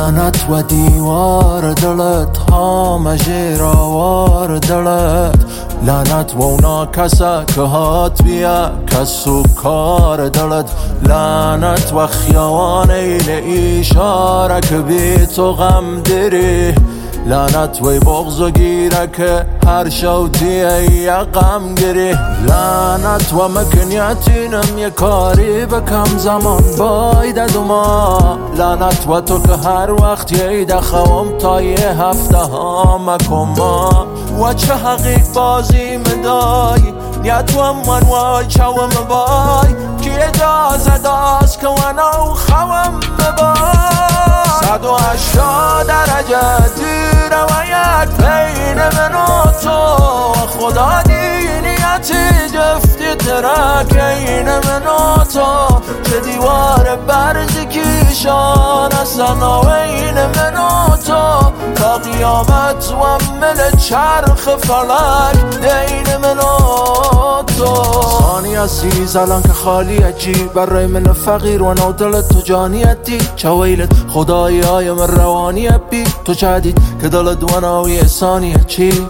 لعنت و دیوار دلت همه آوار دلت لعنت و اونا کسا که هات بیا کسو کار دلت لعنت و خیوان ایل اشاره که بی تو غم دری لعنت و بغض و گیره که هر شوتیه یا غم گیری لعنت و مکنیتینم یه کاری بکم زمان باید دوما لعنت و تو که هر وقت یه دخوام تا یه هفته ها مکما و چه حقیق بازی مدای نیت و من و چوم بای که اجازه داست که ونو خوام بای 180 درجه دیره و یک بین من و تو خدا دینیتی جفتی ترکین من و تو چه دیوار برزی کیشان سناوین من و تو تا قیامت و مل چرخ فلک دین من و تو ثانی عزیز الان که خالی عجیب برای من فقیر و نودلت تو جانیتی چه ویلت خدایی های من روانی بی تو جدید که دلت وناوی ثانیه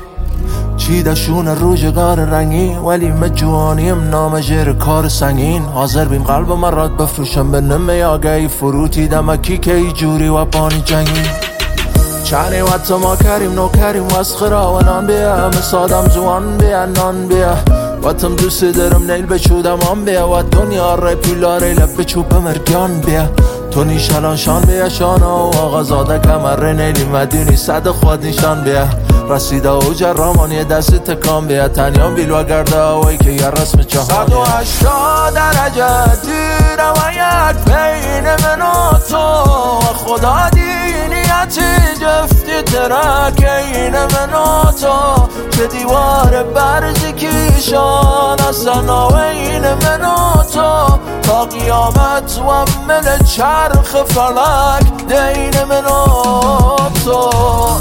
چی دشون روزگار رنگی ولی مجوانیم نامجر کار سنگین حاضر بیم قلب من راد بفروشم به نمه آگهی فروتی دمکی که ای جوری و پانی جنگی چنی و تو ما کریم نو کریم واسخرا و نان بیا مسادم زوان بیا نان بیا و تم دوست دارم نیل بچودم آن بیا و دنیا ری پیلاره لب بچوب مرگان بیا تو نیشالان شان بیا شانا و آغازاده کمر نیلی مدینی صد خود نیشان بیا رسیده و جرامانی دست تکان بیا تنیان بیل و گرده آوایی که یه رسم چهانی 180 درجه دیره و یک بین من و تو خدا دینیتی جفتی ترکین من و تو چه دیوار برزی کیشان سناوین من و تو تا قیامت و مل چرخ فلک دین من و تو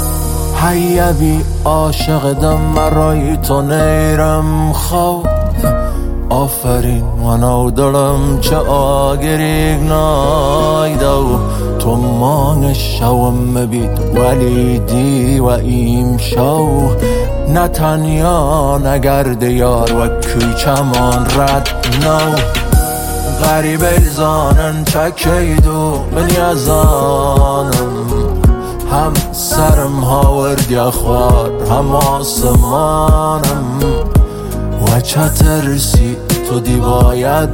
حیبی عاشق دم مرای تو نیرم خواب آفرین و نو دلم چه آگریگ نایدو تو مانگ شوم مبید ولی دی و ایم شو نتنیا نگرد یار و کوچمان رد نو غریب الزانن چکیدو من یزانم هم سرم هاورد یا خوار هم آسمانم و چه ترسی تو دیواید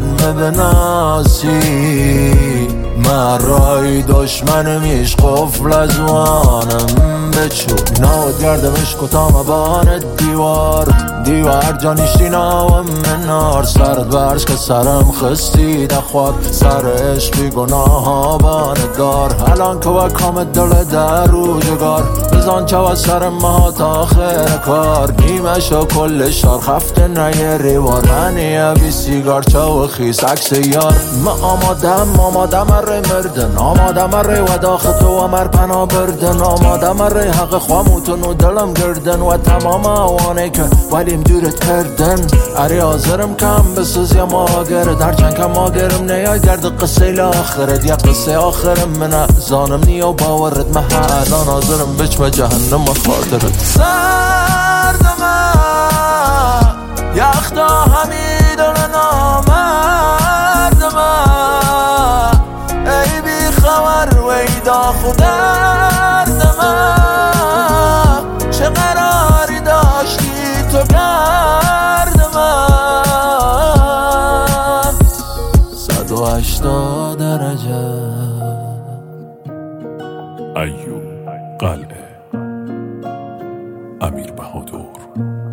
مبناسی مرای دشمنمیش قفل ازوانم بچو ناود گردمش کتام بان دیوار جانیشتی ناوم منار سرد برش که سرم خستی دخواد سر عشقی گناه ها باندگار الان که وکام دل در روزگار بزان چه و سر ما تا آخر کار نیمش و کل شار خفته نگه ریوار منی بی سیگار چه و خیس عکس یار ما آمادم اره مردن آمادم اره و داخل تو و مر پنا بردن آمادم اره حق خواموتون و دلم گردن و تمام آوانه که ولیم دورت کردن اری آزرم کم بسوز یا ماگرد هرچند کم ماگرم نیای گرد قصه لاخرد یا قصه آخرم من زانم نیا باورد محلان آزرم بچ و جهنم و خاطرت سردم یختا همی دل نامردم ای بی خبر ویدا خودردم چه قراری داشتی تو گرد من 180 درجه ایوب قلعه امیر بهادر